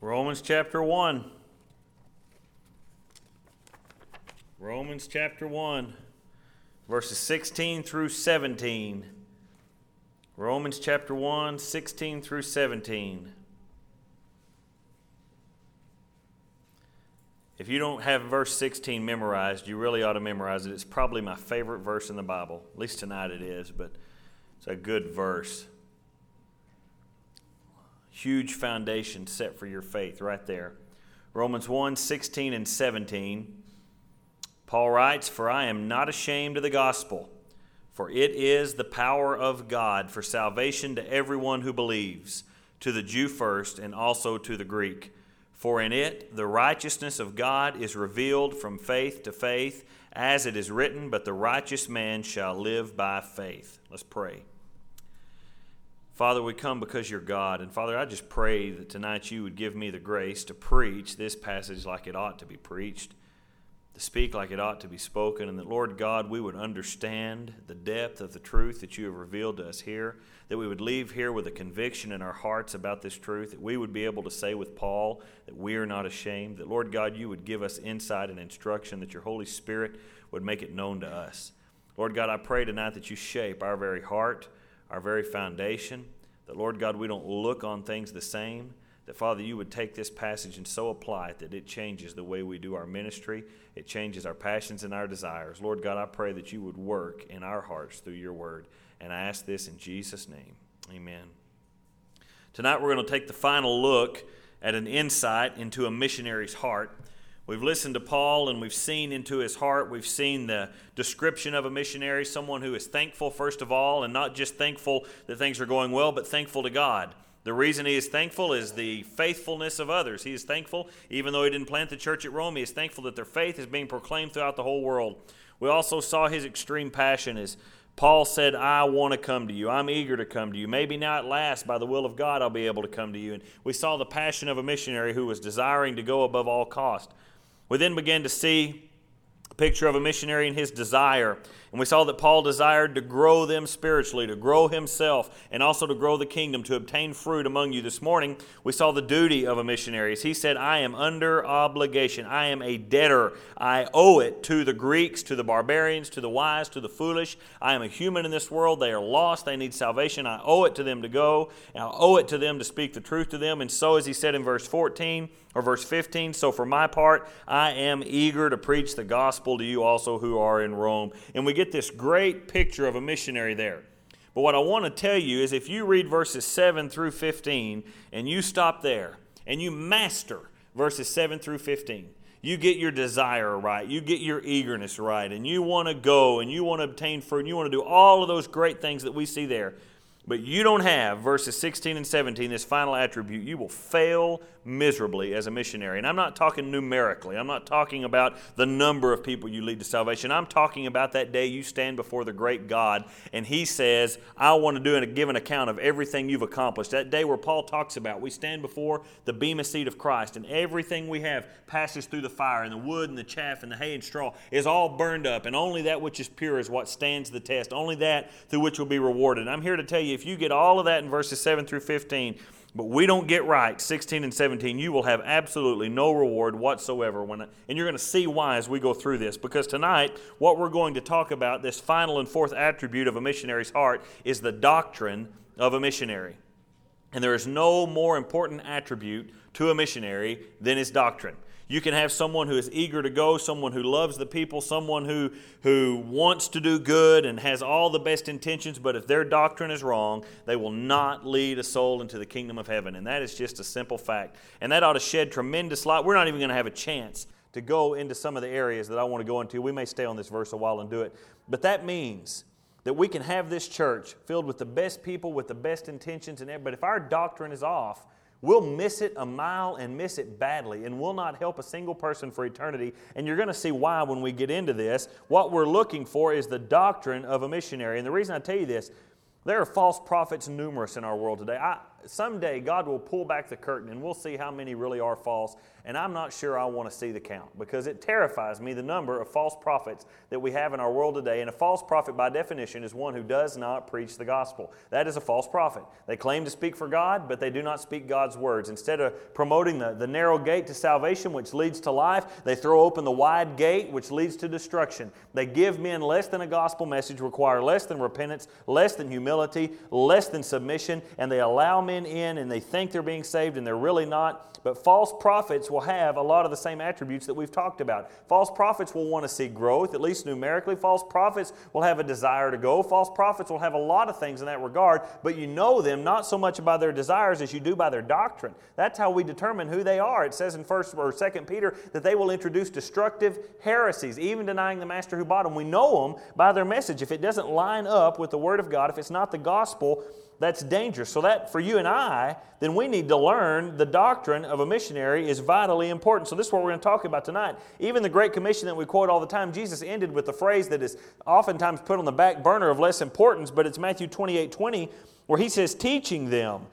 Romans chapter 1. Romans chapter 1, verses 16 through 17. Romans chapter 1, 16 through 17. If you don't have verse 16 memorized, you really ought to memorize it. It's probably my favorite verse in the Bible. At least tonight it is, but it's a good verse. Huge foundation set for your faith right there. Romans 1, 16 and 17. Paul writes, "For I am not ashamed of the gospel, for it is the power of God for salvation to everyone who believes, to the Jew first and also to the Greek. For in it the righteousness of God is revealed from faith to faith, as it is written, but the righteous man shall live by faith." Let's pray. Father, we come because you're God. And Father, I just pray that tonight you would give me the grace to preach this passage like it ought to be preached, to speak like it ought to be spoken, and that, Lord God, we would understand the depth of the truth that you have revealed to us here, that we would leave here with a conviction in our hearts about this truth, that we would be able to say with Paul that we are not ashamed, that, Lord God, you would give us insight and instruction, that your Holy Spirit would make it known to us. Lord God, I pray tonight that you shape our very heart, our very foundation, that, Lord God, we don't look on things the same, that, Father, you would take this passage and so apply it that it changes the way we do our ministry, it changes our passions and our desires. Lord God, I pray that you would work in our hearts through your word, and I ask this in Jesus' name. Amen. Tonight we're going to take the final look at an insight into a missionary's heart. We've listened to Paul and we've seen into his heart. We've seen the description of a missionary, someone who is thankful first of all, and not just thankful that things are going well, but thankful to God. The reason he is thankful is the faithfulness of others. He is thankful, even though he didn't plant the church at Rome, he is thankful that their faith is being proclaimed throughout the whole world. We also saw his extreme passion as Paul said, "I want to come to you. I'm eager to come to you. Maybe now at last, by the will of God, I'll be able to come to you." And we saw the passion of a missionary who was desiring to go above all cost. We then began to see a picture of a missionary and his desire. And we saw that Paul desired to grow them spiritually, to grow himself, and also to grow the kingdom, to obtain fruit among you. This morning, we saw the duty of a missionary. As he said, "I am under obligation. I am a debtor. I owe it to the Greeks, to the barbarians, to the wise, to the foolish. I am a human in this world. They are lost. They need salvation. I owe it to them to go. And I owe it to them to speak the truth to them." And so, as he said in verse 14, or verse 15, "So for my part, I am eager to preach the gospel to you also who are in Rome." And we get this great picture of a missionary there. But what I want to tell you is if you read verses 7 through 15, and you stop there, and you master verses 7 through 15, you get your desire right, you get your eagerness right, and you want to go, and you want to obtain fruit, and you want to do all of those great things that we see there, but you don't have verses 16 and 17, this final attribute, you will fail miserably as a missionary. And I'm not talking numerically. I'm not talking about the number of people you lead to salvation. I'm talking about that day you stand before the great God and he says, "I want to do and give an account of everything you've accomplished." That day where Paul talks about we stand before the bema seat of Christ and everything we have passes through the fire, and the wood and the chaff and the hay and straw is all burned up, and only that which is pure is what stands the test. Only that through which will be rewarded. And I'm here to tell you, if you get all of that in verses 7 through 15, but we don't get right 16 and 17, you will have absolutely no reward whatsoever. And you're going to see why as we go through this. Because tonight, what we're going to talk about, this final and fourth attribute of a missionary's heart, is the doctrine of a missionary. And there is no more important attribute to a missionary than his doctrine. You can have someone who is eager to go, someone who loves the people, someone who wants to do good and has all the best intentions, but if their doctrine is wrong, they will not lead a soul into the kingdom of heaven. And that is just a simple fact. And that ought to shed tremendous light. We're not even going to have a chance to go into some of the areas that I want to go into. We may stay on this verse a while and do it. But that means that we can have this church filled with the best people, with the best intentions, but if our doctrine is off, we'll miss it a mile and miss it badly, and will not help a single person for eternity. And you're going to see why when we get into this. What we're looking for is the doctrine of a missionary. And the reason I tell you this, There are false prophets numerous in our world today. Someday God will pull back the curtain and we'll see how many really are false. And I'm not sure I want to see the count because it terrifies me the number of false prophets that we have in our world today. And a false prophet by definition is one who does not preach the gospel. That is a false prophet. They claim to speak for God, but they do not speak God's words. Instead of promoting the narrow gate to salvation, which leads to life, they throw open the wide gate, which leads to destruction. They give men less than a gospel message, require less than repentance, less than humility, less than submission, and they allow men in and they think they're being saved and they're really not. But false prophets will have a lot of the same attributes that we've talked about. False prophets will want to see growth, at least numerically. False prophets will have a desire to go. False prophets will have a lot of things in that regard, but you know them not so much by their desires as you do by their doctrine. That's how we determine who they are. It says in 1 or 2 Peter that they will introduce destructive heresies, even denying the master who bought them. We know them by their message. If it doesn't line up with the Word of God, if it's not the gospel, that's dangerous. So that for you and I, then we need to learn the doctrine of a missionary is vitally important. So this is what we're going to talk about tonight. Even the Great Commission that we quote all the time, Jesus ended with the phrase that is oftentimes put on the back burner of less importance, but it's Matthew 28:20, where He says, teaching them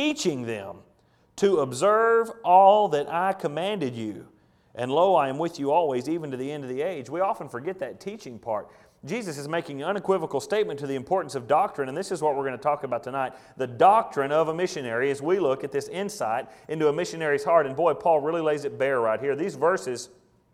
to observe all that I commanded you. And lo, I am with you always, even to the end of the age. We often forget that teaching part. Jesus is making an unequivocal statement to the importance of doctrine, and this is what we're going to talk about tonight, the doctrine of a missionary, as we look at this insight into a missionary's heart. And boy, Paul really lays it bare right here. These verses,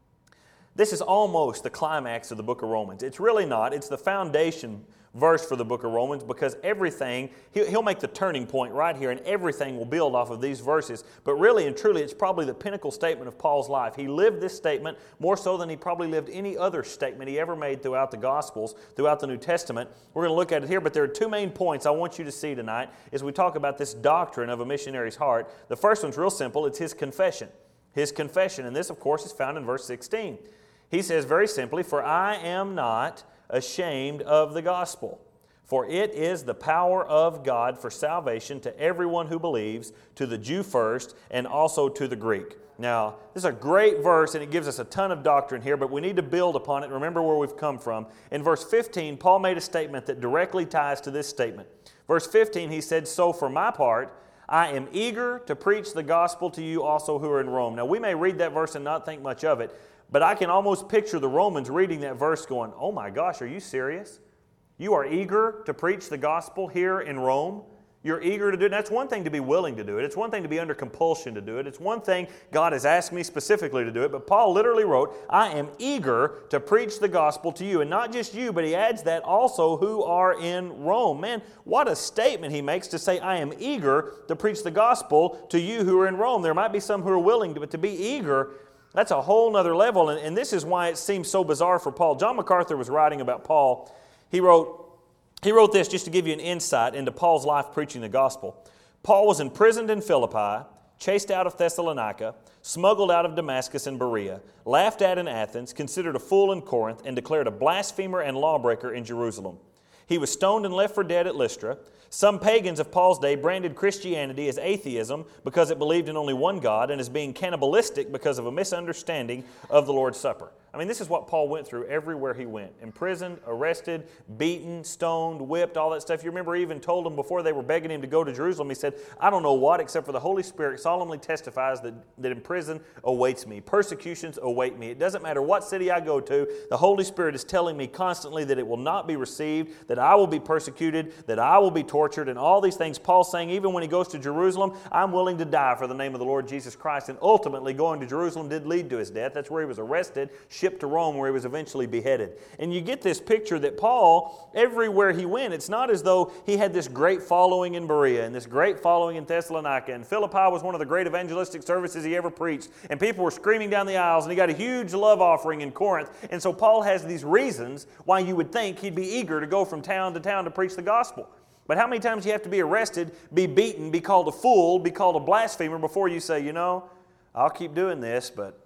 this is almost the climax of the book of Romans. It's really not. It's the foundation verse for the book of Romans, because everything, he'll make the turning point right here, and everything will build off of these verses. But really and truly, it's probably the pinnacle statement of Paul's life. He lived this statement more so than he probably lived any other statement he ever made throughout the Gospels, throughout the New Testament. We're going to look at it here, but there are two main points I want you to see tonight as we talk about this doctrine of a missionary's heart. The first one's real simple. It's his confession. His confession, and this, of course, is found in verse 16. He says very simply, "For I am not ashamed of the gospel, for it is the power of God for salvation to everyone who believes, to the Jew first, and also to the Greek." Now, this is a great verse, and it gives us a ton of doctrine here, but we need to build upon it. Remember where we've come from. In verse 15, Paul made a statement that directly ties to this statement. Verse 15, he said, "So for my part, I am eager to preach the gospel to you also who are in Rome." Now, we may read that verse and not think much of it, but I can almost picture the Romans reading that verse going, "Oh my gosh, are you serious? You are eager to preach the gospel here in Rome? You're eager to do it." And that's one thing to be willing to do it. It's one thing to be under compulsion to do it. It's one thing God has asked me specifically to do it. But Paul literally wrote, "I am eager to preach the gospel to you." And not just you, but he adds that also who are in Rome. Man, what a statement he makes to say, "I am eager to preach the gospel to you who are in Rome." There might be some who are willing to, but to be eager, that's a whole nother level, and this is why it seems so bizarre for Paul. John MacArthur was writing about Paul. He wrote this just to give you an insight into Paul's life preaching the gospel. Paul was imprisoned in Philippi, chased out of Thessalonica, smuggled out of Damascus and Berea, laughed at in Athens, considered a fool in Corinth, and declared a blasphemer and lawbreaker in Jerusalem. He was stoned and left for dead at Lystra. Some pagans of Paul's day branded Christianity as atheism because it believed in only one God, and as being cannibalistic because of a misunderstanding of the Lord's Supper. I mean, this is what Paul went through everywhere he went. Imprisoned, arrested, beaten, stoned, whipped, all that stuff. You remember he even told them before they were begging him to go to Jerusalem, he said, "I don't know what, except for the Holy Spirit solemnly testifies that in prison awaits me. Persecutions await me. It doesn't matter what city I go to, the Holy Spirit is telling me constantly that it will not be received, that I will be persecuted, that I will be tortured," and all these things. Paul's saying, even when he goes to Jerusalem, I'm willing to die for the name of the Lord Jesus Christ. And ultimately, going to Jerusalem did lead to his death. That's where he was arrested, shipped to Rome, where he was eventually beheaded. And you get this picture that Paul, everywhere he went, it's not as though he had this great following in Berea and this great following in Thessalonica, and Philippi was one of the great evangelistic services he ever preached, and people were screaming down the aisles, and he got a huge love offering in Corinth. And so Paul has these reasons why you would think he'd be eager to go from town to town to preach the gospel. But how many times do you have to be arrested, be beaten, be called a fool, be called a blasphemer before you say, I'll keep doing this, but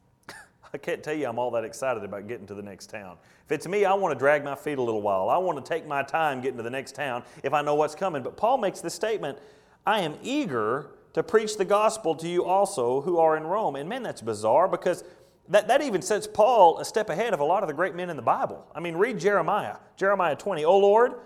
I can't tell you I'm all that excited about getting to the next town. If it's me, I want to drag my feet a little while. I want to take my time getting to the next town if I know what's coming. But Paul makes this statement, "I am eager to preach the gospel to you also who are in Rome." And man, that's bizarre, because that even sets Paul a step ahead of a lot of the great men in the Bible. I mean, read Jeremiah 20. "O Lord,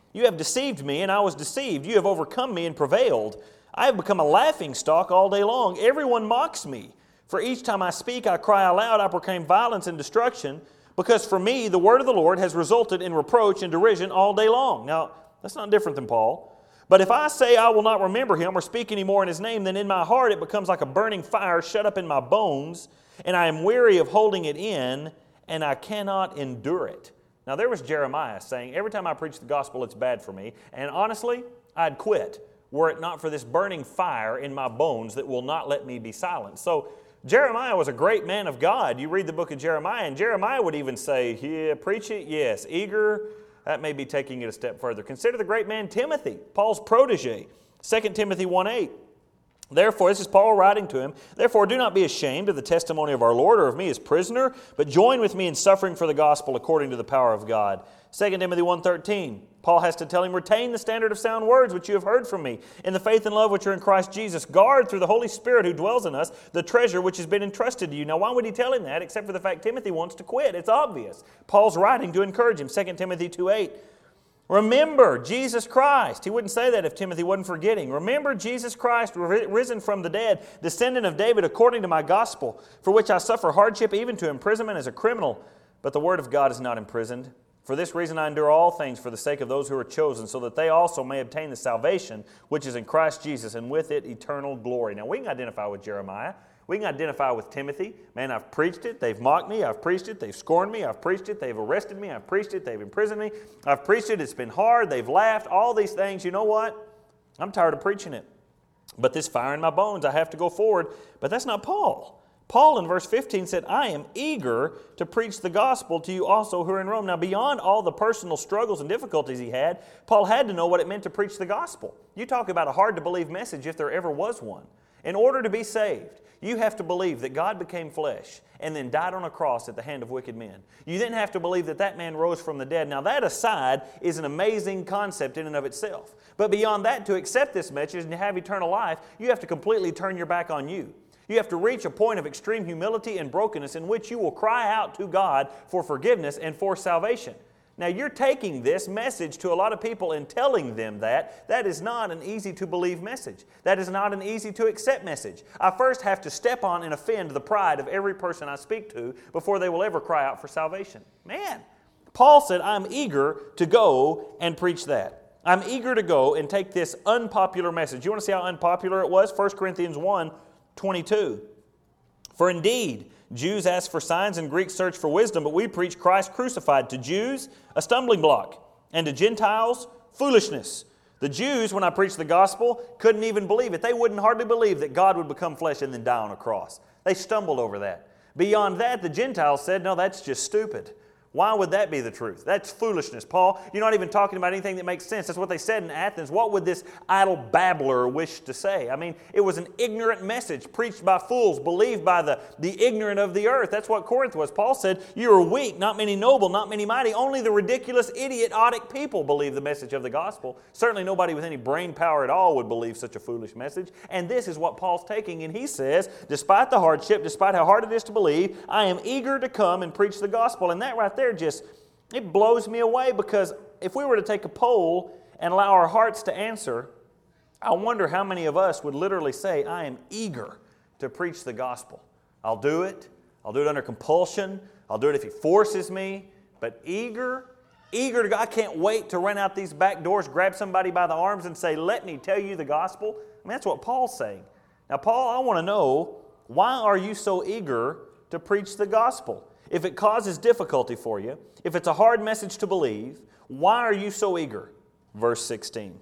You have deceived me, and I was deceived. You have overcome me and prevailed. I have become a laughingstock all day long. Everyone mocks me. For each time I speak, I cry aloud. I proclaim violence and destruction. Because for me, the word of the Lord has resulted in reproach and derision all day long. Now, that's not different than Paul. But if I say I will not remember him or speak any more in his name, then in my heart it becomes like a burning fire shut up in my bones, and I am weary of holding it in, and I cannot endure it. Now, there was Jeremiah saying, every time I preach the gospel, it's bad for me. And honestly, I'd quit were it not for this burning fire in my bones that will not let me be silent. So, Jeremiah was a great man of God. You read the book of Jeremiah, and Jeremiah would even say, yeah, preach it, yes. Eager, that may be taking it a step further. Consider the great man Timothy, Paul's protege. 2 Timothy 1:8. Therefore, this is Paul writing to him, therefore do not be ashamed of the testimony of our Lord or of me as prisoner, but join with me in suffering for the gospel according to the power of God. 2 Timothy 1:13. Paul has to tell him, retain the standard of sound words which you have heard from me, in the faith and love which are in Christ Jesus. Guard through the Holy Spirit who dwells in us the treasure which has been entrusted to you. Now, why would he tell him that except for the fact Timothy wants to quit? It's obvious. Paul's writing to encourage him. 2 Timothy 2:8. Remember Jesus Christ. He wouldn't say that if Timothy wasn't forgetting. Remember Jesus Christ, risen from the dead, descendant of David according to my gospel, for which I suffer hardship, even to imprisonment as a criminal. But the word of God is not imprisoned. For this reason I endure all things for the sake of those who are chosen, so that they also may obtain the salvation which is in Christ Jesus, and with it eternal glory. Now we can identify with Jeremiah. We can identify with Timothy. Man, I've preached it. They've mocked me. I've preached it. They've scorned me. I've preached it. They've arrested me. I've preached it. They've imprisoned me. I've preached it. It's been hard. They've laughed. All these things. You know what? I'm tired of preaching it. But this fire in my bones, I have to go forward. But that's not Paul. Paul in verse 15 said, I am eager to preach the gospel to you also who are in Rome. Now, beyond all the personal struggles and difficulties he had, Paul had to know what it meant to preach the gospel. You talk about a hard-to-believe message if there ever was one. In order to be saved, you have to believe that God became flesh and then died on a cross at the hand of wicked men. You then have to believe that that man rose from the dead. Now, that aside is an amazing concept in and of itself. But beyond that, to accept this message and to have eternal life, you have to completely turn your back on you. You have to reach a point of extreme humility and brokenness in which you will cry out to God for forgiveness and for salvation. Now, you're taking this message to a lot of people and telling them that. That is not an easy-to-believe message. That is not an easy-to-accept message. I first have to step on and offend the pride of every person I speak to before they will ever cry out for salvation. Man, Paul said, I'm eager to go and preach that. I'm eager to go and take this unpopular message. You want to see how unpopular it was? 1 Corinthians 1:22. For indeed, Jews ask for signs and Greeks search for wisdom, but we preach Christ crucified. To Jews, a stumbling block, and to Gentiles, foolishness. The Jews, when I preached the gospel, couldn't even believe it. They wouldn't hardly believe that God would become flesh and then die on a cross. They stumbled over that. Beyond that, the Gentiles said, no, that's just stupid. Why would that be the truth? That's foolishness, Paul. You're not even talking about anything that makes sense. That's what they said in Athens. What would this idle babbler wish to say? I mean, it was an ignorant message preached by fools, believed by the ignorant of the earth. That's what Corinth was. Paul said, you are weak, not many noble, not many mighty. Only the ridiculous, idiotic people believe the message of the gospel. Certainly nobody with any brain power at all would believe such a foolish message. And this is what Paul's taking. And he says, despite the hardship, despite how hard it is to believe, I am eager to come and preach the gospel. And that right there it blows me away, because if we were to take a poll and allow our hearts to answer, I wonder how many of us would literally say, I am eager to preach the gospel. I'll do it. I'll do it under compulsion. I'll do it if he forces me. But eager to go. I can't wait to run out these back doors, grab somebody by the arms and say, let me tell you the gospel. I mean, that's what Paul's saying. Now, Paul, I want to know, why are you so eager to preach the gospel? If it causes difficulty for you, if it's a hard message to believe, why are you so eager? Verse 16.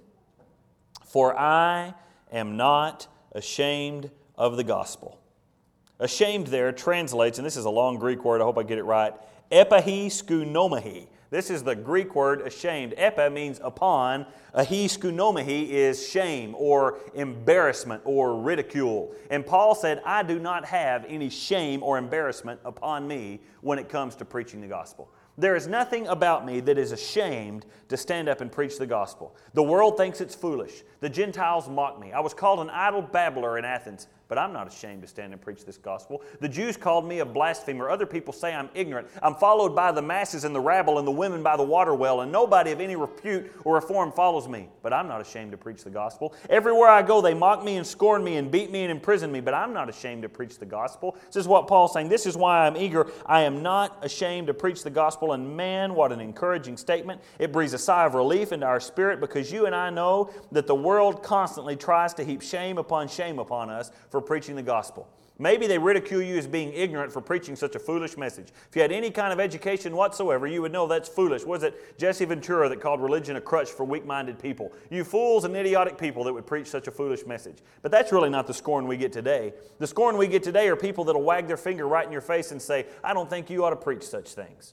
For I am not ashamed of the gospel. Ashamed there translates, and this is a long Greek word, I hope I get it right, epahiskunomahi. This is the Greek word ashamed. Epa means upon. Ahiskunomahi is shame or embarrassment or ridicule. And Paul said, I do not have any shame or embarrassment upon me when it comes to preaching the gospel. There is nothing about me that is ashamed to stand up and preach the gospel. The world thinks it's foolish. The Gentiles mock me. I was called an idle babbler in Athens, but I'm not ashamed to stand and preach this gospel. The Jews called me a blasphemer. Other people say I'm ignorant. I'm followed by the masses and the rabble and the women by the water well, and nobody of any repute or reform follows me. But I'm not ashamed to preach the gospel. Everywhere I go, they mock me and scorn me and beat me and imprison me, but I'm not ashamed to preach the gospel. This is what Paul's saying. This is why I'm eager. I am not ashamed to preach the gospel. And man, what an encouraging statement. It breathes a sigh of relief into our spirit, because you and I know that the world constantly tries to heap shame upon us for preaching the gospel. Maybe they ridicule you as being ignorant for preaching such a foolish message. If you had any kind of education whatsoever, you would know that's foolish. Was it Jesse Ventura that called religion a crutch for weak-minded people? You fools and idiotic people that would preach such a foolish message. But that's really not the scorn we get today. The scorn we get today are people that will wag their finger right in your face and say, I don't think you ought to preach such things.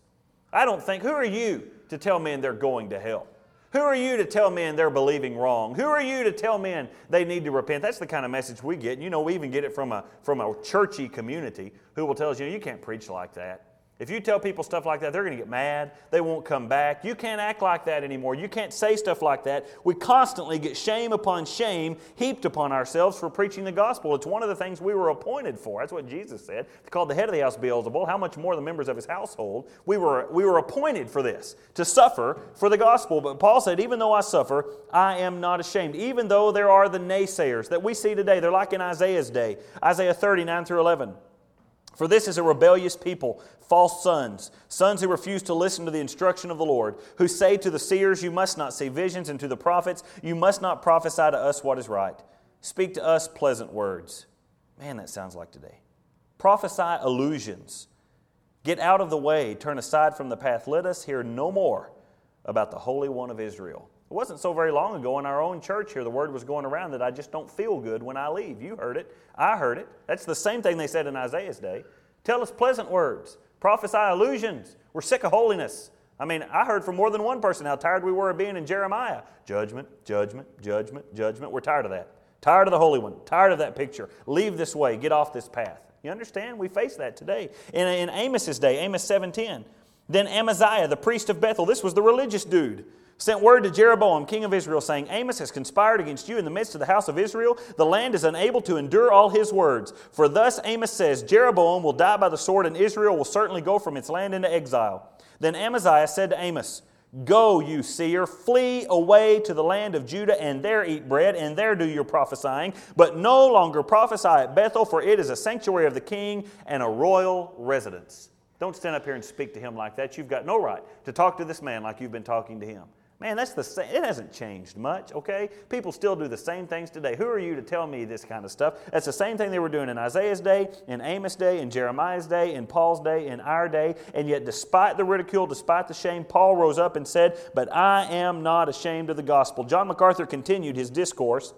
Who are you to tell men they're going to hell? Who are you to tell men they're believing wrong? Who are you to tell men they need to repent? That's the kind of message we get. You know, we even get it from a churchy community who will tell us, you can't preach like that. If you tell people stuff like that, they're going to get mad. They won't come back. You can't act like that anymore. You can't say stuff like that. We constantly get shame upon shame heaped upon ourselves for preaching the gospel. It's one of the things we were appointed for. That's what Jesus said. He called the head of the house Beelzebul. How much more the members of his household? We were appointed for this, to suffer for the gospel. But Paul said, even though I suffer, I am not ashamed. Even though there are the naysayers that we see today. They're like in Isaiah's day. Isaiah 30, 9 through 11. For this is a rebellious people, false sons who refuse to listen to the instruction of the Lord, who say to the seers, you must not see visions, and to the prophets, you must not prophesy to us what is right. Speak to us pleasant words. Man, that sounds like today. Prophesy illusions. Get out of the way, turn aside from the path. Let us hear no more about the Holy One of Israel. It wasn't so very long ago in our own church here, the word was going around that I just don't feel good when I leave. You heard it. I heard it. That's the same thing they said in Isaiah's day. Tell us pleasant words. Prophesy illusions. We're sick of holiness. I heard from more than one person how tired we were of being in Jeremiah. Judgment, judgment, judgment, judgment. We're tired of that. Tired of the Holy One. Tired of that picture. Leave this way. Get off this path. You understand? We face that today. In Amos's day, Amos 7:10. Then Amaziah, the priest of Bethel, this was the religious dude, sent word to Jeroboam, king of Israel, saying, Amos has conspired against you in the midst of the house of Israel. The land is unable to endure all his words. For thus Amos says, Jeroboam will die by the sword, and Israel will certainly go from its land into exile. Then Amaziah said to Amos, Go, you seer, flee away to the land of Judah, and there eat bread, and there do your prophesying. But no longer prophesy at Bethel, for it is a sanctuary of the king and a royal residence. Don't stand up here and speak to him like that. You've got no right to talk to this man like you've been talking to him. Man, that's the same. It hasn't changed much, okay? People still do the same things today. Who are you to tell me this kind of stuff? That's the same thing they were doing in Isaiah's day, in Amos' day, in Jeremiah's day, in Paul's day, in our day. And yet, despite the ridicule, despite the shame, Paul rose up and said, But I am not ashamed of the gospel. John MacArthur continued his discourse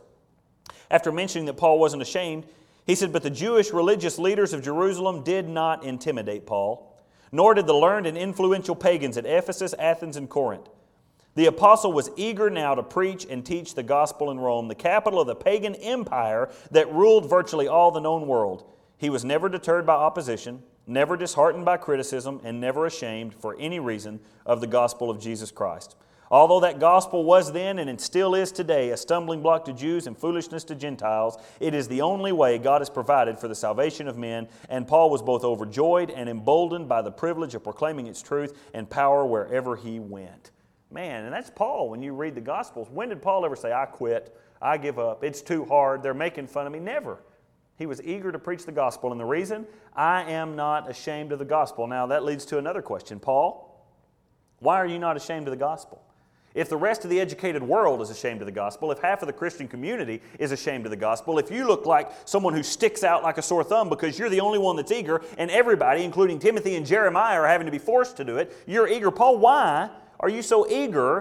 after mentioning that Paul wasn't ashamed. He said, But the Jewish religious leaders of Jerusalem did not intimidate Paul, nor did the learned and influential pagans at Ephesus, Athens, and Corinth. The apostle was eager now to preach and teach the gospel in Rome, the capital of the pagan empire that ruled virtually all the known world. He was never deterred by opposition, never disheartened by criticism, and never ashamed for any reason of the gospel of Jesus Christ. Although that gospel was then and it still is today a stumbling block to Jews and foolishness to Gentiles, it is the only way God has provided for the salvation of men, and Paul was both overjoyed and emboldened by the privilege of proclaiming its truth and power wherever he went. Man, and that's Paul when you read the Gospels. When did Paul ever say, I quit, I give up, it's too hard, they're making fun of me? Never. He was eager to preach the gospel, and the reason, I am not ashamed of the gospel. Now that leads to another question. Paul, why are you not ashamed of the gospel? If the rest of the educated world is ashamed of the gospel, if half of the Christian community is ashamed of the gospel, if you look like someone who sticks out like a sore thumb because you're the only one that's eager, and everybody, including Timothy and Jeremiah, are having to be forced to do it, you're eager. Paul, why are you so eager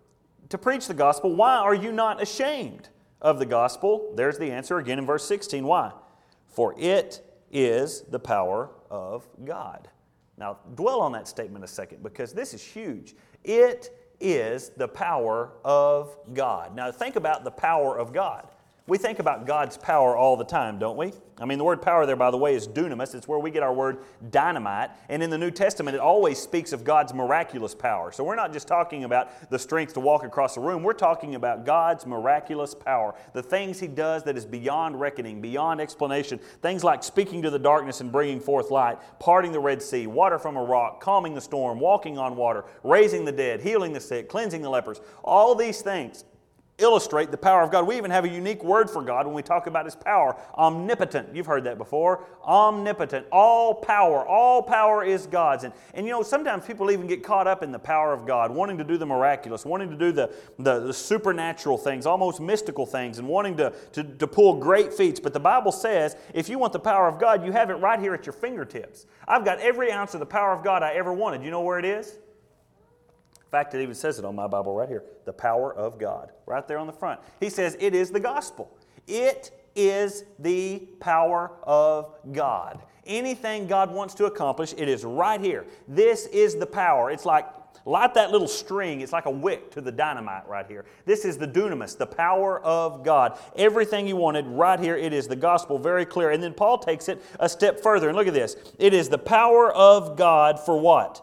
to preach the gospel? Why are you not ashamed of the gospel? There's the answer again in verse 16. Why? For it is the power of God. Now, dwell on that statement a second, because this is huge. It is the power of God. Now, think about the power of God. We think about God's power all the time, don't we? I mean, the word power there, by the way, is dunamis. It's where we get our word dynamite. And in the New Testament, it always speaks of God's miraculous power. So we're not just talking about the strength to walk across a room. We're talking about God's miraculous power. The things He does that is beyond reckoning, beyond explanation. Things like speaking to the darkness and bringing forth light, parting the Red Sea, water from a rock, calming the storm, walking on water, raising the dead, healing the sick, cleansing the lepers. All these things illustrate the power of God. We even have a unique word for God when we talk about His power. Omnipotent. You've heard that before. Omnipotent. All power is God's. And you know, sometimes people even get caught up in the power of God, wanting to do the miraculous, wanting to do the supernatural things, almost mystical things, and wanting to pull great feats. But the Bible says, if you want the power of God, you have it right here at your fingertips. I've got every ounce of the power of God I ever wanted. You know where it is? In fact, it even says it on my Bible right here. The power of God. Right there on the front. He says it is the gospel. It is the power of God. Anything God wants to accomplish, it is right here. This is the power. It's like that little string. It's like a wick to the dynamite right here. This is the dunamis, the power of God. Everything you wanted right here, it is the gospel, very clear. And then Paul takes it a step further. And look at this. It is the power of God for what?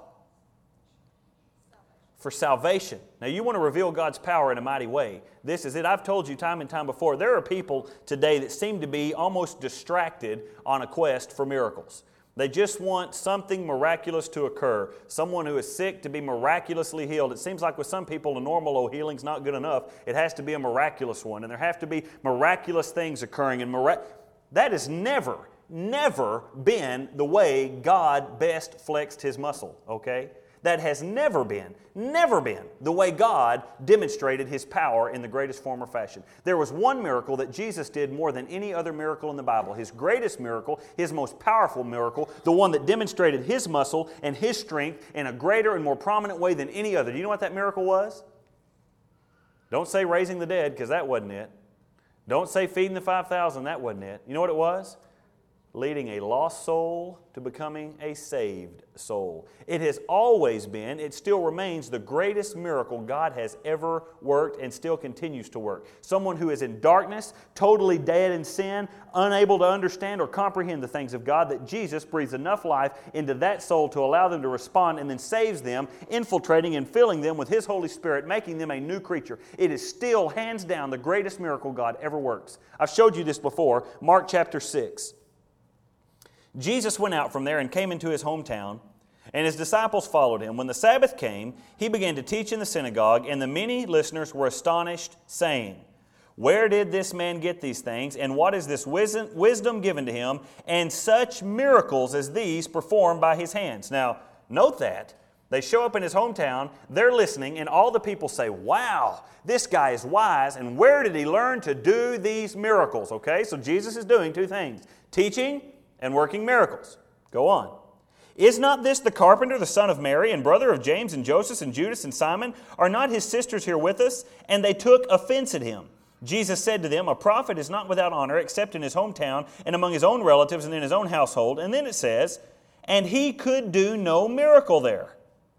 For salvation. Now you want to reveal God's power in a mighty way. This is it. I've told you time and time before, there are people today that seem to be almost distracted on a quest for miracles. They just want something miraculous to occur. Someone who is sick to be miraculously healed. It seems like with some people a normal healing's not good enough. It has to be a miraculous one. And there have to be miraculous things occurring. And that has never been the way God best flexed His muscle, okay? That has never been the way God demonstrated His power in the greatest form or fashion. There was one miracle that Jesus did more than any other miracle in the Bible. His greatest miracle, His most powerful miracle, the one that demonstrated His muscle and His strength in a greater and more prominent way than any other. Do you know what that miracle was? Don't say raising the dead, because that wasn't it. Don't say feeding the 5,000, that wasn't it. You know what it was? Leading a lost soul to becoming a saved soul. It has always been, it still remains the greatest miracle God has ever worked and still continues to work. Someone who is in darkness, totally dead in sin, unable to understand or comprehend the things of God, that Jesus breathes enough life into that soul to allow them to respond and then saves them, infiltrating and filling them with His Holy Spirit, making them a new creature. It is still, hands down, the greatest miracle God ever works. I've showed you this before. Mark chapter 6. Jesus went out from there and came into His hometown, and His disciples followed Him. When the Sabbath came, He began to teach in the synagogue, and the many listeners were astonished, saying, "Where did this man get these things, and what is this wisdom given to Him, and such miracles as these performed by His hands?" Now, note that. They show up in His hometown, they're listening, and all the people say, "Wow, this guy is wise, and where did he learn to do these miracles?" Okay, so Jesus is doing two things, teaching and working miracles. Go on. "Is not this the carpenter, the son of Mary, and brother of James and Joseph and Judas and Simon? Are not his sisters here with us?" And they took offense at Him. Jesus said to them, "A prophet is not without honor except in his hometown and among his own relatives and in his own household." And then it says, "And He could do no miracle there,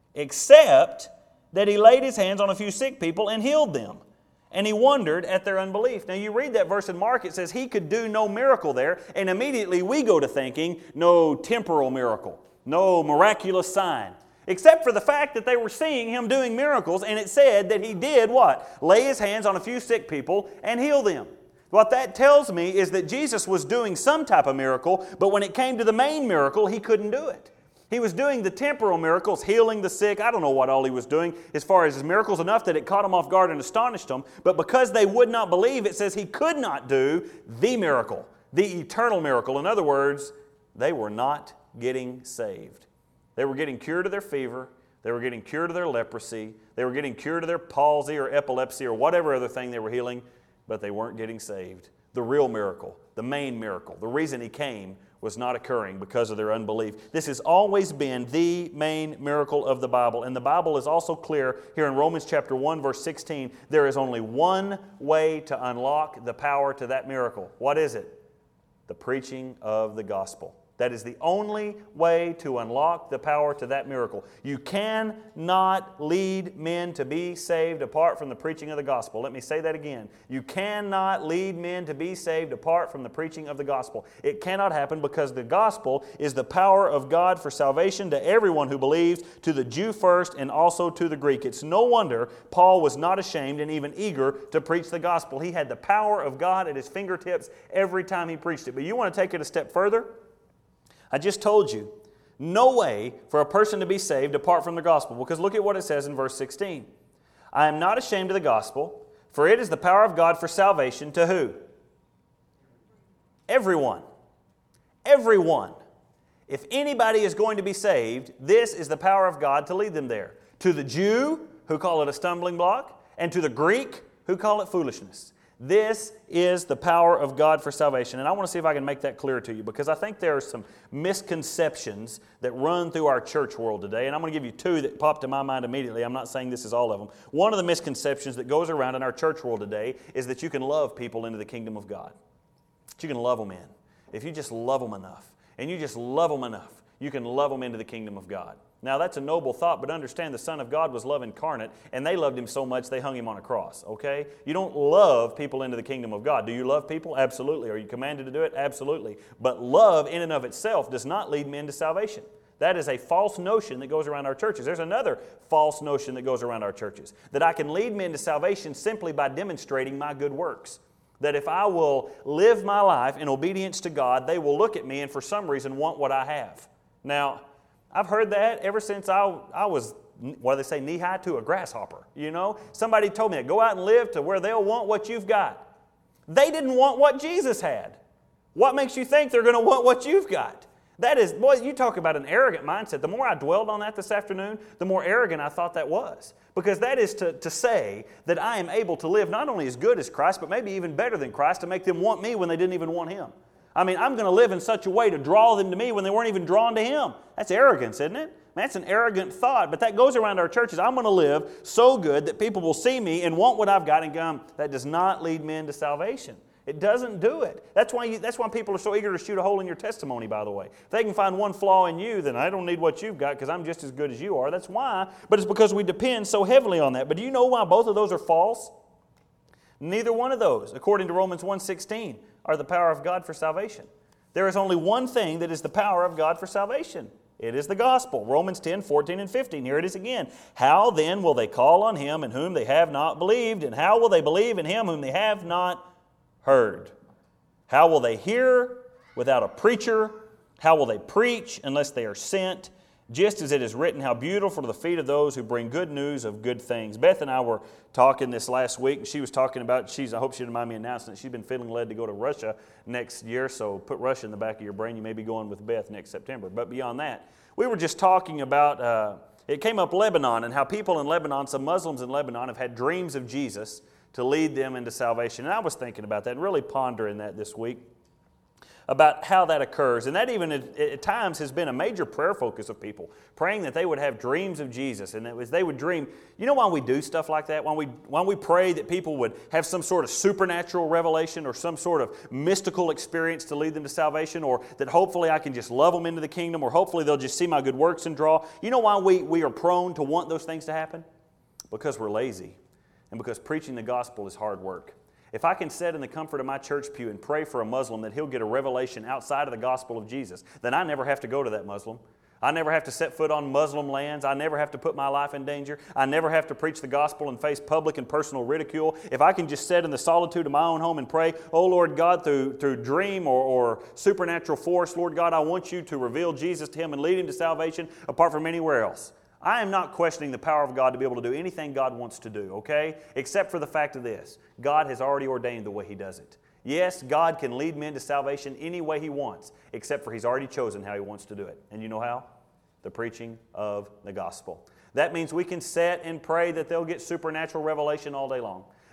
except that He laid His hands on a few sick people and healed them. And He wondered at their unbelief." Now you read that verse in Mark, it says He could do no miracle there, and immediately we go to thinking no temporal miracle, no miraculous sign, except for the fact that they were seeing Him doing miracles, and it said that He did what? Lay His hands on a few sick people and heal them. What that tells me is that Jesus was doing some type of miracle, but when it came to the main miracle, He couldn't do it. He was doing the temporal miracles, healing the sick. I don't know what all He was doing as far as His miracles, enough that it caught them off guard and astonished them. But because they would not believe, it says He could not do the miracle, the eternal miracle. In other words, they were not getting saved. They were getting cured of their fever. They were getting cured of their leprosy. They were getting cured of their palsy or epilepsy or whatever other thing they were healing, but they weren't getting saved. The real miracle, the main miracle, the reason He came was not occurring because of their unbelief. This has always been the main miracle of the Bible. And the Bible is also clear here in Romans chapter 1, verse 16. There is only one way to unlock the power to that miracle. What is it? The preaching of the gospel. That is the only way to unlock the power to that miracle. You cannot lead men to be saved apart from the preaching of the gospel. Let me say that again. You cannot lead men to be saved apart from the preaching of the gospel. It cannot happen because the gospel is the power of God for salvation to everyone who believes, to the Jew first and also to the Greek. It's no wonder Paul was not ashamed and even eager to preach the gospel. He had the power of God at his fingertips every time he preached it. But you want to take it a step further? I just told you, no way for a person to be saved apart from the gospel. Because look at what it says in verse 16. I am not ashamed of the gospel, for it is the power of God for salvation to who? Everyone. Everyone. If anybody is going to be saved, this is the power of God to lead them there. To the Jew, who call it a stumbling block, and to the Greek, who call it foolishness. This is the power of God for salvation. And I want to see if I can make that clear to you, because I think there are some misconceptions that run through our church world today. And I'm going to give you two that popped in my mind immediately. I'm not saying this is all of them. One of the misconceptions that goes around in our church world today is that you can love people into the kingdom of God. That you can love them in. If you just love them enough, and you just love them enough, you can love them into the kingdom of God. Now, that's a noble thought, but understand the Son of God was love incarnate, and they loved Him so much they hung Him on a cross, okay? You don't love people into the kingdom of God. Do you love people? Absolutely. Are you commanded to do it? Absolutely. But love in and of itself does not lead men to salvation. That is a false notion that goes around our churches. There's another false notion that goes around our churches, that I can lead men to salvation simply by demonstrating my good works. That if I will live my life in obedience to God, they will look at me and for some reason want what I have. Now, I've heard that ever since I was, what do they say, knee-high to a grasshopper, you know? Somebody told me, go out and live to where they'll want what you've got. They didn't want what Jesus had. What makes you think they're going to want what you've got? That is, boy, you talk about an arrogant mindset. The more I dwelled on that this afternoon, the more arrogant I thought that was. Because that is to say that I am able to live not only as good as Christ, but maybe even better than Christ, to make them want me when they didn't even want Him. I mean, I'm going to live in such a way to draw them to me when they weren't even drawn to Him. That's arrogance, isn't it? That's an arrogant thought, but that goes around our churches. I'm going to live so good that people will see me and want what I've got and go, that does not lead men to salvation. It doesn't do it. That's why people are so eager to shoot a hole in your testimony, by the way. If they can find one flaw in you, then I don't need what you've got because I'm just as good as you are. That's why, but it's because we depend so heavily on that. But do you know why both of those are false? Neither one of those, according to Romans 1:16, are the power of God for salvation. There is only one thing that is the power of God for salvation. It is the gospel. Romans 10:14 and 15. Here it is again. How then will they call on Him in whom they have not believed? And how will they believe in Him whom they have not heard? How will they hear without a preacher? How will they preach unless they are sent? Just as it is written, how beautiful are the feet of those who bring good news of good things. Beth and I were talking this last week, and she was talking about, I hope she didn't mind me announcing that she's been feeling led to go to Russia next year, so put Russia in the back of your brain. You may be going with Beth next September. But beyond that, we were just talking about, it came up Lebanon, and how people in Lebanon, some Muslims in Lebanon, have had dreams of Jesus to lead them into salvation. And I was thinking about that and really pondering that this week, about how that occurs. And that even at times has been a major prayer focus of people, praying that they would have dreams of Jesus. And they would dream. You know why we do stuff like that? Why we pray that people would have some sort of supernatural revelation or some sort of mystical experience to lead them to salvation, or that hopefully I can just love them into the kingdom, or hopefully they'll just see my good works and draw. You know why we are prone to want those things to happen? Because we're lazy. And because preaching the gospel is hard work. If I can sit in the comfort of my church pew and pray for a Muslim that he'll get a revelation outside of the gospel of Jesus, then I never have to go to that Muslim. I never have to set foot on Muslim lands. I never have to put my life in danger. I never have to preach the gospel and face public and personal ridicule. If I can just sit in the solitude of my own home and pray, oh Lord God, through dream or supernatural force, Lord God, I want you to reveal Jesus to him and lead him to salvation apart from anywhere else. I am not questioning the power of God to be able to do anything God wants to do, okay? Except for the fact of this. God has already ordained the way He does it. Yes, God can lead men to salvation any way He wants, except for He's already chosen how He wants to do it. And you know how? The preaching of the gospel. That means we can sit and pray that they'll get supernatural revelation all day long.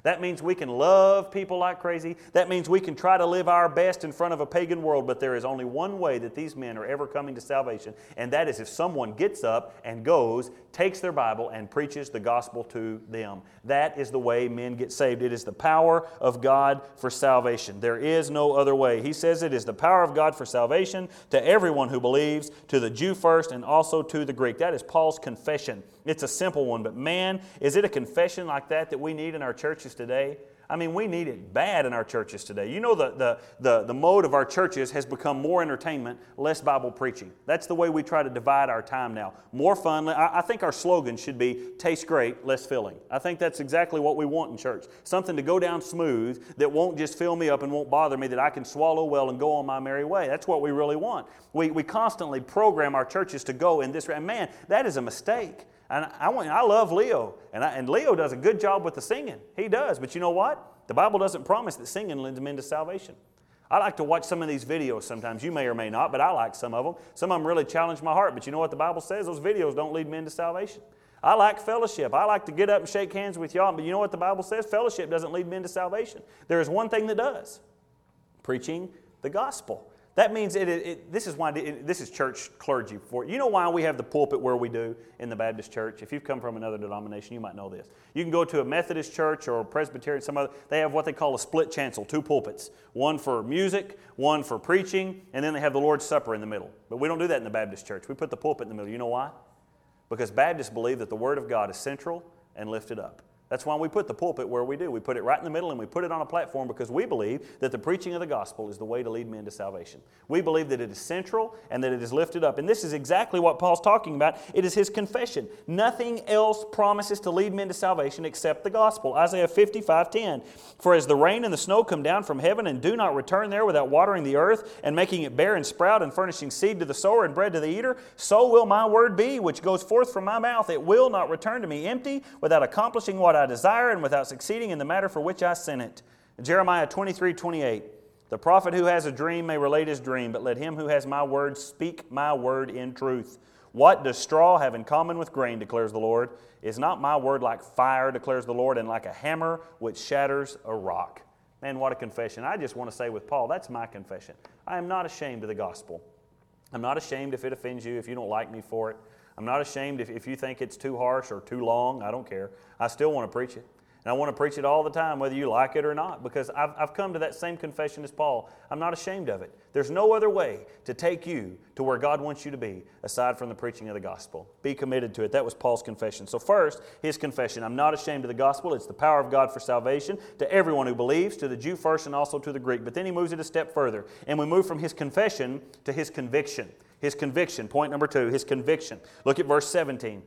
That means we can love people like crazy. That means we can try to live our best in front of a pagan world, but there is only one way that these men are ever coming to salvation, and that is if someone gets up and goes, takes their Bible, and preaches the gospel to them. That is the way men get saved. It is the power of God for salvation. There is no other way. He says it is the power of God for salvation to everyone who believes, to the Jew first and also to the Greek. That is Paul's confession. It's a simple one, but man, is it a confession like that we need in our churches today? I mean, we need it bad in our churches today. You know, the mode of our churches has become more entertainment, less Bible preaching. That's the way we try to divide our time now. More fun. I think our slogan should be, taste great, less filling. I think that's exactly what we want in church. Something to go down smooth that won't just fill me up and won't bother me, that I can swallow well and go on my merry way. That's what we really want. We constantly program our churches to go in this way. And man, that is a mistake. And I love Leo, and Leo does a good job with the singing. He does, but you know what? The Bible doesn't promise that singing leads men to salvation. I like to watch some of these videos sometimes. You may or may not, but I like some of them. Some of them really challenge my heart, but you know what the Bible says? Those videos don't lead men to salvation. I like fellowship. I like to get up and shake hands with y'all, but you know what the Bible says? Fellowship doesn't lead men to salvation. There is one thing that does. Preaching the gospel. That means this is why this is church clergy for you. You know why we have the pulpit where we do in the Baptist church? If you've come from another denomination, you might know this. You can go to a Methodist church or a Presbyterian, some other. They have what they call a split chancel, 2 pulpits. One for music, one for preaching, and then they have the Lord's Supper in the middle. But we don't do that in the Baptist church. We put the pulpit in the middle. You know why? Because Baptists believe that the Word of God is central and lifted up. That's why we put the pulpit where we do. We put it right in the middle and we put it on a platform because we believe that the preaching of the gospel is the way to lead men to salvation. We believe that it is central and that it is lifted up. And this is exactly what Paul's talking about. It is his confession. Nothing else promises to lead men to salvation except the gospel. Isaiah 55:10. For as the rain and the snow come down from heaven and do not return there without watering the earth and making it bear and sprout and furnishing seed to the sower and bread to the eater, so will my word be which goes forth from my mouth. It will not return to me empty without accomplishing what I desire and without succeeding in the matter for which I sent it. Jeremiah 23:28. The prophet who has a dream may relate his dream, but let him who has my word speak my word in truth. What does straw have in common with grain, declares the Lord? Is not my word like fire, declares the Lord, and like a hammer which shatters a rock? Man, what a confession. I just want to say with Paul, that's my confession. I am not ashamed of the gospel. I'm not ashamed if it offends you, if you don't like me for it. I'm not ashamed if you think it's too harsh or too long. I don't care. I still want to preach it. And I want to preach it all the time, whether you like it or not, because I've come to that same confession as Paul. I'm not ashamed of it. There's no other way to take you to where God wants you to be aside from the preaching of the gospel. Be committed to it. That was Paul's confession. So first, his confession. I'm not ashamed of the gospel. It's the power of God for salvation to everyone who believes, to the Jew first and also to the Greek. But then he moves it a step further, and we move from his confession to his conviction. His conviction. Point number 2, his conviction. Look at verse 17.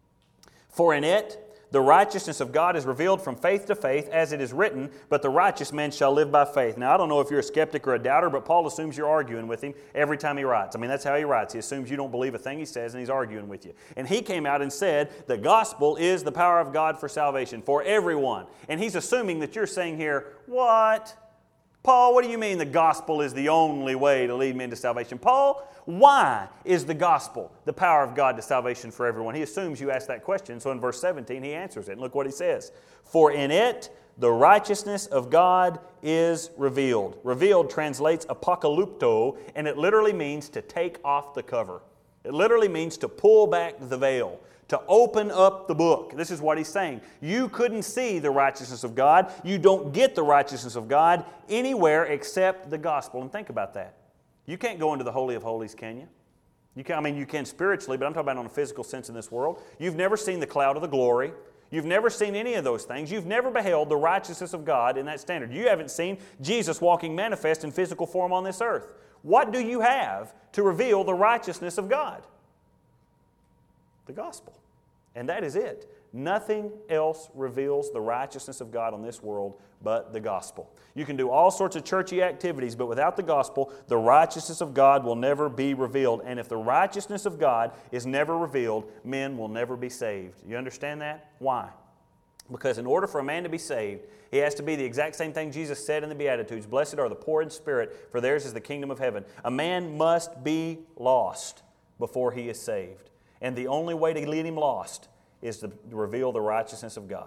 For in it the righteousness of God is revealed from faith to faith, as it is written, but the righteous man shall live by faith. Now, I don't know if you're a skeptic or a doubter, but Paul assumes you're arguing with him every time he writes. I mean, that's how he writes. He assumes you don't believe a thing he says, and he's arguing with you. And he came out and said, the gospel is the power of God for salvation, for everyone. And he's assuming that you're saying here, what? Paul, what do you mean the gospel is the only way to lead men to salvation? Paul, why is the gospel the power of God to salvation for everyone? He assumes you asked that question, so in verse 17 he answers it. And look what he says. For in it the righteousness of God is revealed. Revealed translates apocalypto, and it literally means to take off the cover. It literally means to pull back the veil, to open up the book. This is what he's saying. You couldn't see the righteousness of God. You don't get the righteousness of God anywhere except the gospel. And think about that. You can't go into the Holy of Holies, can you? You can spiritually, but I'm talking about on a physical sense in this world. You've never seen the cloud of the glory. You've never seen any of those things. You've never beheld the righteousness of God in that standard. You haven't seen Jesus walking manifest in physical form on this earth. What do you have to reveal the righteousness of God? The gospel. And that is it. Nothing else reveals the righteousness of God on this world but the gospel. You can do all sorts of churchy activities, but without the gospel, the righteousness of God will never be revealed. And if the righteousness of God is never revealed, men will never be saved. You understand that? Why? Because in order for a man to be saved, he has to be the exact same thing Jesus said in the Beatitudes. Blessed are the poor in spirit, for theirs is the kingdom of heaven. A man must be lost before he is saved. And the only way to lead him lost is to reveal the righteousness of God.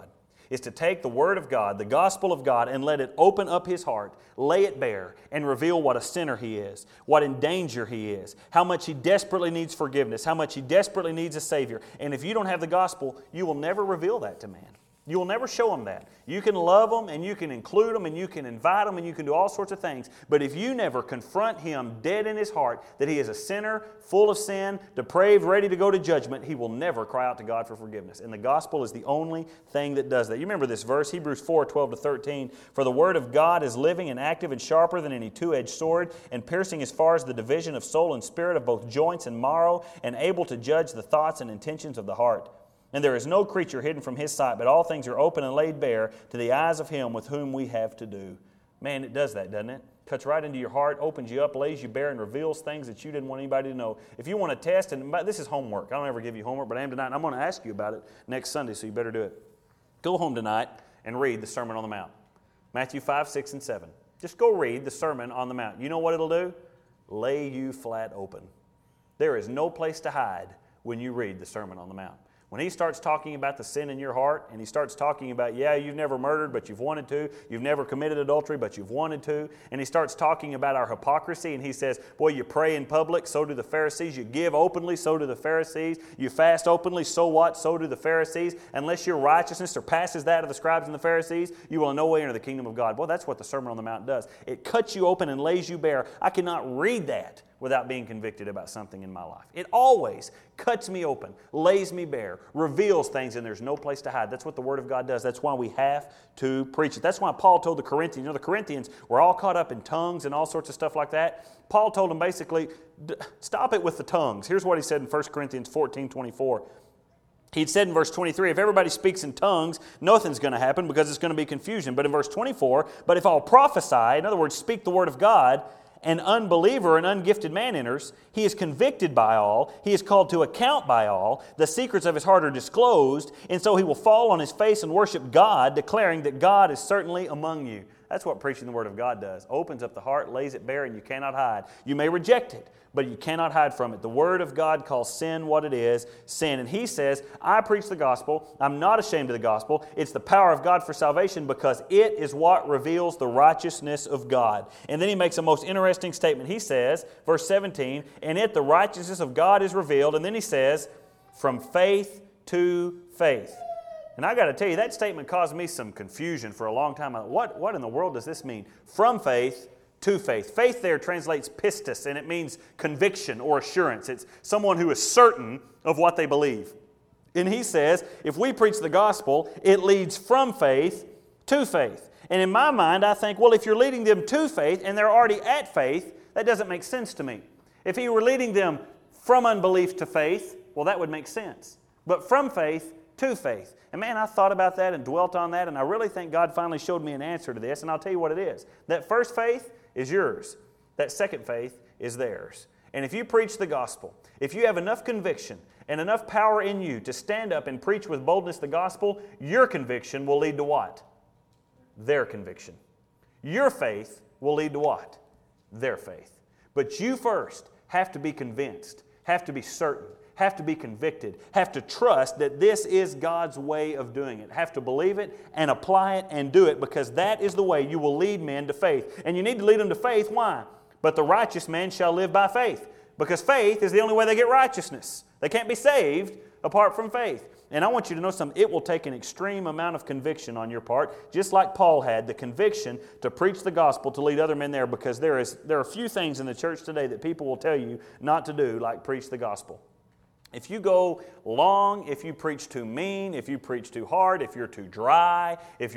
is to take the Word of God, the gospel of God, and let it open up his heart, lay it bare, and reveal what a sinner he is, what in danger he is, how much he desperately needs forgiveness, how much he desperately needs a Savior. And if you don't have the gospel, you will never reveal that to man. You will never show them that. You can love them and you can include them and you can invite them and you can do all sorts of things. But if you never confront him dead in his heart that he is a sinner, full of sin, depraved, ready to go to judgment, he will never cry out to God for forgiveness. And the gospel is the only thing that does that. You remember this verse, Hebrews 4:12-13. For the word of God is living and active and sharper than any two-edged sword, and piercing as far as the division of soul and spirit, of both joints and marrow, and able to judge the thoughts and intentions of the heart. And there is no creature hidden from his sight, but all things are open and laid bare to the eyes of him with whom we have to do. Man, it does that, doesn't it? Cuts right into your heart, opens you up, lays you bare, and reveals things that you didn't want anybody to know. If you want to test, and this is homework. I don't ever give you homework, but I am tonight, and I'm going to ask you about it next Sunday, so you better do it. Go home tonight and read the Sermon on the Mount. Matthew 5, 6, and 7. Just go read the Sermon on the Mount. You know what it'll do? Lay you flat open. There is no place to hide when you read the Sermon on the Mount. When he starts talking about the sin in your heart, and he starts talking about, yeah, you've never murdered, but you've wanted to. You've never committed adultery, but you've wanted to. And he starts talking about our hypocrisy, and he says, boy, you pray in public, so do the Pharisees. You give openly, so do the Pharisees. You fast openly, so what? So do the Pharisees. Unless your righteousness surpasses that of the scribes and the Pharisees, you will in no way enter the kingdom of God. Well, that's what the Sermon on the Mount does. It cuts you open and lays you bare. I cannot read that without being convicted about something in my life. It always cuts me open, lays me bare, reveals things, and there's no place to hide. That's what the Word of God does. That's why we have to preach it. That's why Paul told the Corinthians, the Corinthians were all caught up in tongues and all sorts of stuff like that. Paul told them basically, stop it with the tongues. Here's what he said in 1 Corinthians 14:24. He'd said in verse 23, if everybody speaks in tongues, nothing's going to happen because it's going to be confusion. But in verse 24, but if all prophesy, in other words, speak the Word of God, an unbeliever, an ungifted man enters, he is convicted by all, he is called to account by all, the secrets of his heart are disclosed, and so he will fall on his face and worship God, declaring that God is certainly among you. That's what preaching the Word of God does. Opens up the heart, lays it bare, and you cannot hide. You may reject it, but you cannot hide from it. The Word of God calls sin what it is, sin. And he says, I preach the gospel. I'm not ashamed of the gospel. It's the power of God for salvation because it is what reveals the righteousness of God. And then he makes a most interesting statement. He says, verse 17, in it the righteousness of God is revealed. And then he says, from faith to faith. And I got to tell you, that statement caused me some confusion for a long time. What in the world does this mean? From faith to faith. Faith there translates pistis, and it means conviction or assurance. It's someone who is certain of what they believe. And he says, if we preach the gospel, it leads from faith to faith. And in my mind, I think, well, if you're leading them to faith and they're already at faith, that doesn't make sense to me. If he were leading them from unbelief to faith, well, that would make sense. But from faith to faith. And man, I thought about that and dwelt on that, and I really think God finally showed me an answer to this, and I'll tell you what it is. That first faith is yours. That second faith is theirs. And if you preach the gospel, if you have enough conviction and enough power in you to stand up and preach with boldness the gospel, your conviction will lead to what? Their conviction. Your faith will lead to what? Their faith. But you first have to be convinced, have to be certain, have to be convicted, have to trust that this is God's way of doing it, have to believe it and apply it and do it, because that is the way you will lead men to faith. And you need to lead them to faith. Why? But the righteous man shall live by faith, because faith is the only way they get righteousness. They can't be saved apart from faith. And I want you to know something. It will take an extreme amount of conviction on your part, just like Paul had the conviction to preach the gospel, to lead other men there, because there are a few things in the church today that people will tell you not to do, like preach the gospel. If you go long, if you preach too mean, if you preach too hard, if you're too dry,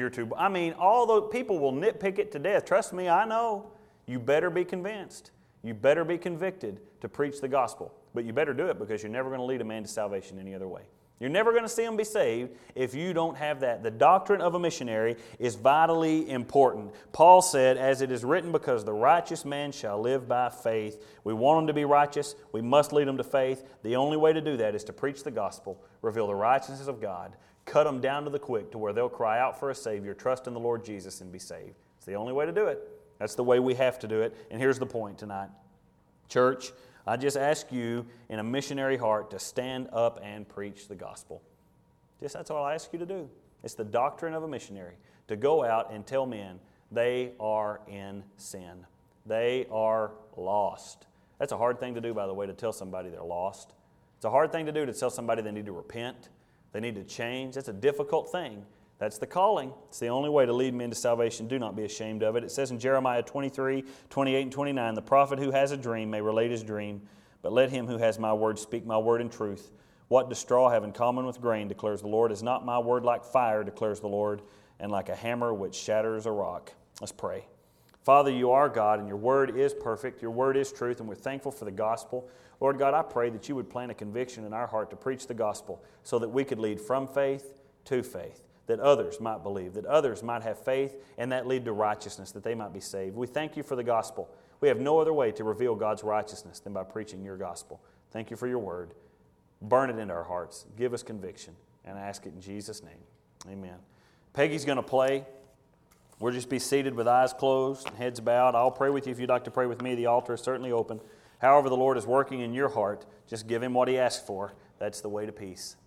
all those people will nitpick it to death. Trust me, I know. You better be convinced. You better be convicted to preach the gospel. But you better do it, because you're never going to lead a man to salvation any other way. You're never going to see them be saved if you don't have that. The doctrine of a missionary is vitally important. Paul said, as it is written, because the righteous man shall live by faith. We want them to be righteous. We must lead them to faith. The only way to do that is to preach the gospel, reveal the righteousness of God, cut them down to the quick to where they'll cry out for a Savior, trust in the Lord Jesus, and be saved. It's the only way to do it. That's the way we have to do it. And here's the point tonight. Church, I just ask you in a missionary heart to stand up and preach the gospel. That's all I ask you to do. It's the doctrine of a missionary to go out and tell men they are in sin. They are lost. That's a hard thing to do, by the way, to tell somebody they're lost. It's a hard thing to do to tell somebody they need to repent, they need to change. That's a difficult thing. That's the calling. It's the only way to lead men to salvation. Do not be ashamed of it. It says in Jeremiah 23, 28 and 29, the prophet who has a dream may relate his dream, but let him who has my word speak my word in truth. What does straw have in common with grain, declares the Lord? Is not my word like fire, declares the Lord, and like a hammer which shatters a rock? Let's pray. Father, you are God, and your word is perfect. Your word is truth, and we're thankful for the gospel. Lord God, I pray that you would plant a conviction in our heart to preach the gospel so that we could lead from faith to faith, that others might believe, that others might have faith, and that lead to righteousness, that they might be saved. We thank you for the gospel. We have no other way to reveal God's righteousness than by preaching your gospel. Thank you for your word. Burn it into our hearts. Give us conviction. And I ask it in Jesus' name. Amen. Peggy's going to play. We'll just be seated with eyes closed and heads bowed. I'll pray with you if you'd like to pray with me. The altar is certainly open. However the Lord is working in your heart, just give Him what He asks for. That's the way to peace.